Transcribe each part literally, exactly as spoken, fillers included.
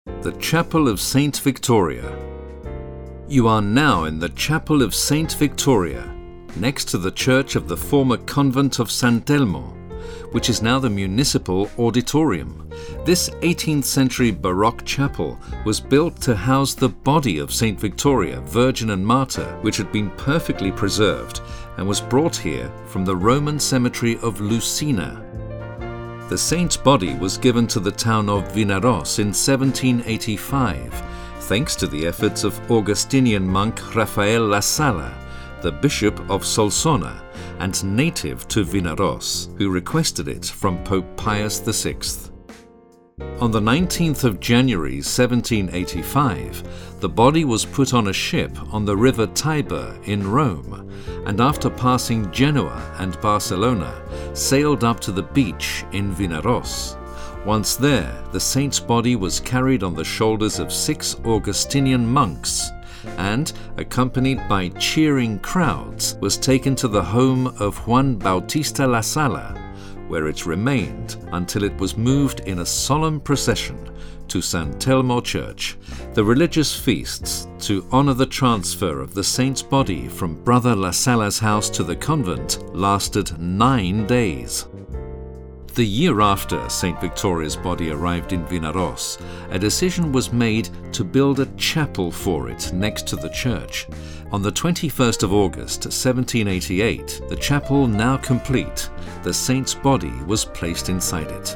The Chapel of Saint Victoria. You are now in the Chapel of Saint Victoria, next to the church of the former convent of San Telmo, which is now the municipal auditorium. This eighteenth century Baroque chapel was built to house the body of Saint Victoria, Virgin and Martyr, which had been perfectly preserved and was brought here from the Roman cemetery of Lucina. The saint's body was given to the town of Vinaros in seventeen eighty-five, thanks to the efforts of Augustinian monk Rafael La Sala, the Bishop of Solsona and native to Vinaros, who requested it from Pope Pius the Sixth. On the nineteenth of January seventeen eighty-five, the body was put on a ship on the river Tiber in Rome, and after passing Genoa and Barcelona, sailed up to the beach in Vinaros. Once there, the saint's body was carried on the shoulders of six Augustinian monks, and, accompanied by cheering crowds, was taken to the home of Juan Bautista La Sala, where it remained until it was moved in a solemn procession to San Telmo Church. The religious feasts to honor the transfer of the saint's body from Brother La Sala's house to the convent lasted nine days. The year after Saint Victoria's body arrived in Vinaros, a decision was made to build a chapel for it next to the church. On the twenty-first of August seventeen eighty-eight, the chapel now complete, the saint's body was placed inside it.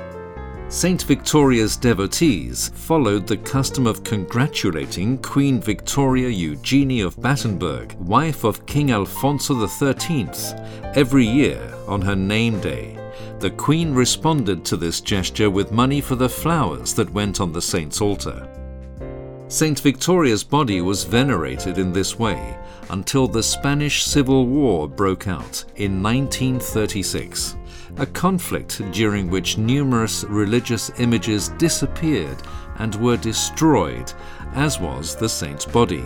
Saint Victoria's devotees followed the custom of congratulating Queen Victoria Eugenie of Battenberg, wife of King Alfonso the thirteenth, every year on her name day. The Queen responded to this gesture with money for the flowers that went on the saint's altar. Saint Victoria's body was venerated in this way until the Spanish Civil War broke out in nineteen thirty-six, a conflict during which numerous religious images disappeared and were destroyed, as was the saint's body.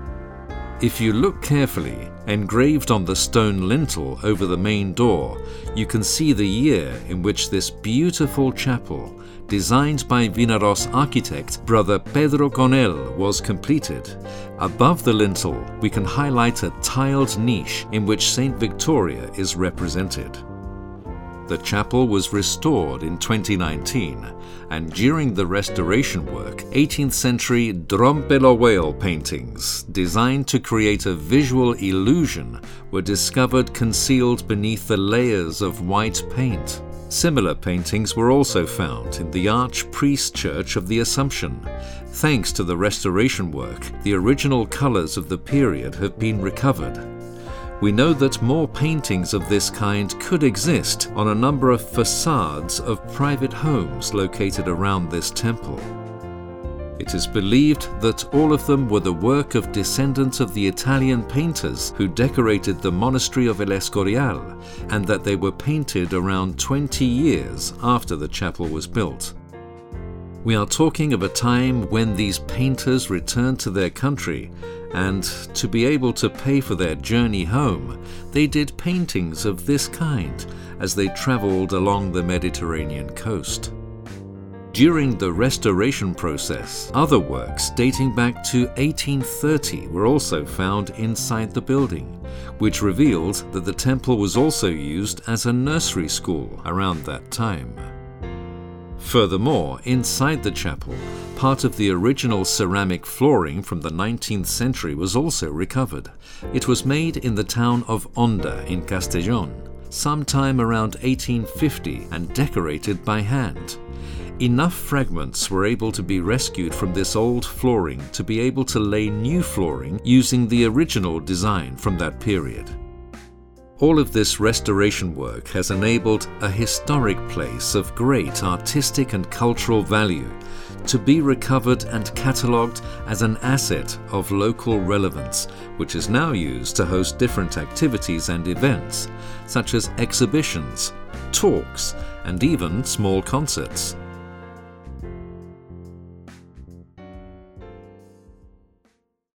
If you look carefully, engraved on the stone lintel over the main door, you can see the year in which this beautiful chapel, designed by Vinaros architect Brother Pedro Conel, was completed. Above the lintel, we can highlight a tiled niche in which Saint Victoria is represented. The chapel was restored in twenty nineteen, and during the restoration work, eighteenth century Drompelo whale paintings, designed to create a visual illusion, were discovered concealed beneath the layers of white paint. Similar paintings were also found in the Archpriest Church of the Assumption. Thanks to the restoration work, the original colors of the period have been recovered. We know that more paintings of this kind could exist on a number of facades of private homes located around this temple. It is believed that all of them were the work of descendants of the Italian painters who decorated the monastery of El Escorial, and that they were painted around twenty years after the chapel was built. We are talking of a time when these painters returned to their country, and to be able to pay for their journey home, they did paintings of this kind as they traveled along the Mediterranean coast. During the restoration process, other works dating back to eighteen thirty were also found inside the building, which revealed that the temple was also used as a nursery school around that time. Furthermore, inside the chapel, part of the original ceramic flooring from the nineteenth century was also recovered. It was made in the town of Onda in Castellón, sometime around eighteen fifty, and decorated by hand. Enough fragments were able to be rescued from this old flooring to be able to lay new flooring using the original design from that period. All of this restoration work has enabled a historic place of great artistic and cultural value to be recovered and catalogued as an asset of local relevance, which is now used to host different activities and events, such as exhibitions, talks, and even small concerts.